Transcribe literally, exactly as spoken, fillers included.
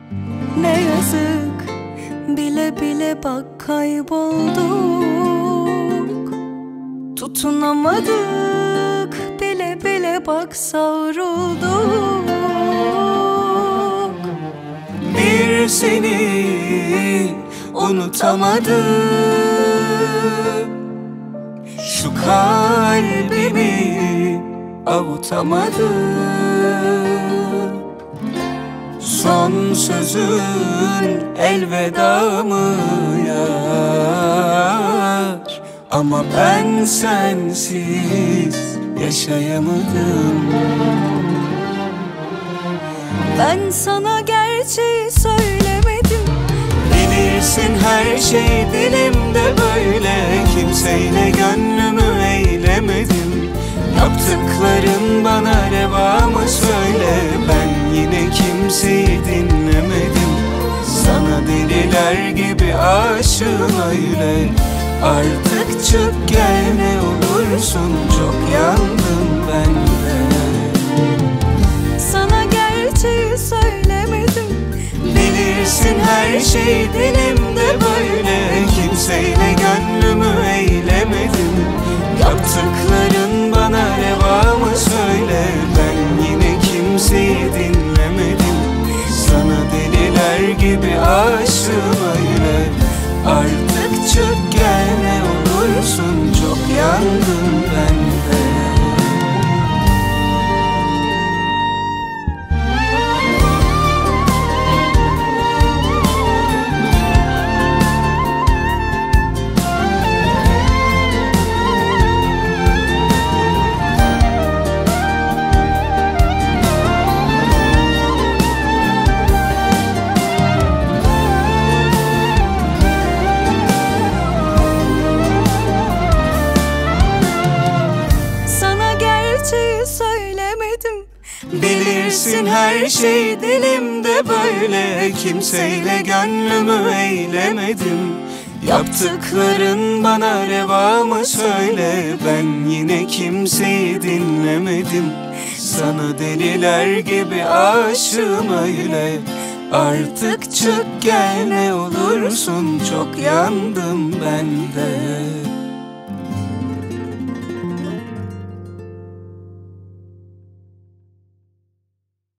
Ne yazık, bile bile bak kaybolduk. Tutunamadık, bile bile bak savrulduk. Bir seni unutamadım, şu kalbimi avutamadım. Son sözün elveda mı yar? Ama ben sensiz yaşayamadım. Ben sana gerçeği söylemedim. Bilirsin her şey dilimde böyle, kimseyle gönlümü eylemedim. Yaptıkların bana reva mı söyle? Ben yine kimseyi dinlemedim. Sana deliler gibi aşığım öyle. Artık çık gel ne olursun, çok yandım ben de. Sana gerçeği söylemedim. Bilirsin her şey dilimde böyle, kimseyle gönlümü eylemedim. Yaptıkların bana reva mı söyle? Ben yine kimseyi dinlemedim. Sana deliler gibi aşığım öyle. Artık çık gel ne olursun, çok yandım ben de. Söylemedim. Bilirsin her şey dilimde böyle, kimseyle gönlümü eylemedim. Yaptıkların bana reva mı söyle? Ben yine kimseyi dinlemedim. Sana deliler gibi aşığım öyle. Artık çık gel ne olursun, çok yandım ben de.